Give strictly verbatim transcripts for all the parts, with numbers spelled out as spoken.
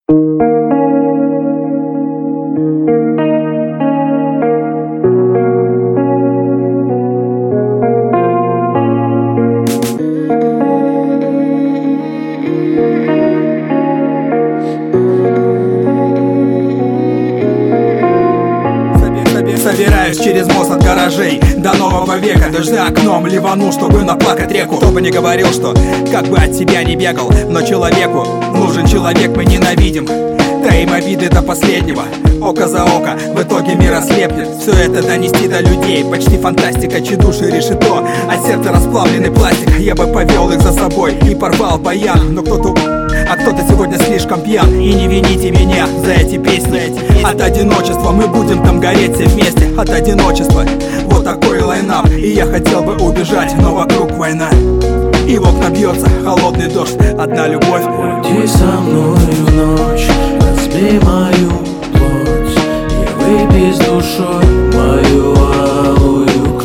Собираюсь через мост от гаражей до нового века, даже за окном ливану, чтобы наплакать реку. Кто бы не говорил, что как бы от себя не бегал, но человеку нужен человек, мы ненавидим. Таим обиды до последнего, око за око, в итоге мир ослепнет. Все это донести до людей, почти фантастика, чедуши решето, а сердце расплавленный пластик. Я бы повел их за собой и порвал баян, но кто-то... А кто-то сегодня слишком пьян. И не вините меня за эти песни. От одиночества мы будем там гореть все вместе. От одиночества, вот такой лайнап. И я хотел бы убежать, но вокруг война. И в окна бьется холодный дождь. Одна любовь. Уйди со мною в ночь, разбей мою плоть и выпей с душой мою алую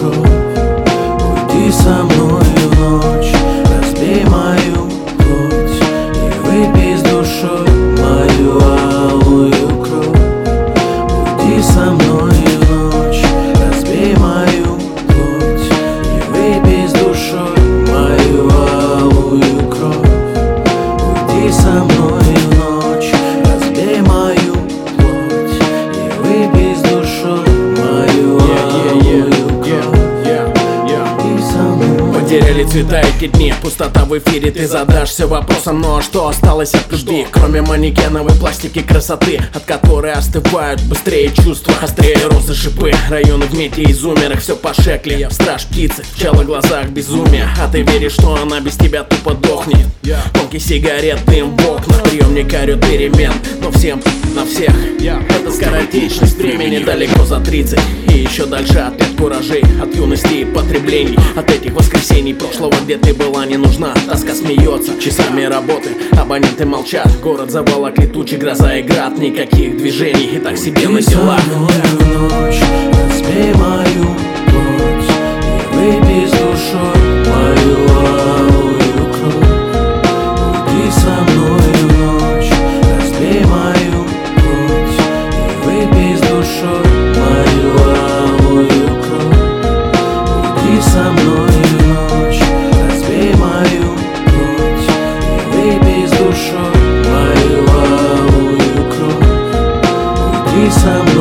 кровь. Уйди со мною в ночь, разбей мою плоть и выпей с душой мою алую кровь. Уйди со мною в ночь, разбей мою плоть и выпей с душой мою алую кровь. Уйди со мною в ночь, разбей мою плоть и выпей с душой мою алую кровь. Уйди со мной. Потеряли цвета эти дни, пустота в эфире. Ты задашься вопросом, ну а что осталось от любви? Кроме манекеновой пластики красоты, от которой остывают быстрее чувства, острее розы шипы. Районы в мете и зумерах, все по шекле. Я в страж птицы, в чало глазах безумия. А ты веришь, что она без тебя тупо дохнет? Тонкий сигарет, дым в окнах, приемник орёт перемен. Но всем на всех это скоротечность времени далеко за тридцать. И еще дальше от лет куражей, от юности и потреблений, от этих воскресений прошлого, где ты была не нужна. Тоска смеется, часами работы, абоненты молчат. Город заволокли тучи, гроза и град, никаких движений, и так себе на делах. Разбей мою плоть и выпей с душой мою алую кровь. Уйди со мною в ночь, разбей мою плоть и выпей с душой мою алую кровь. Уйди со мною в ночь, разбей мою плоть и выпей с душой мою алую кровь. Уйди со мной.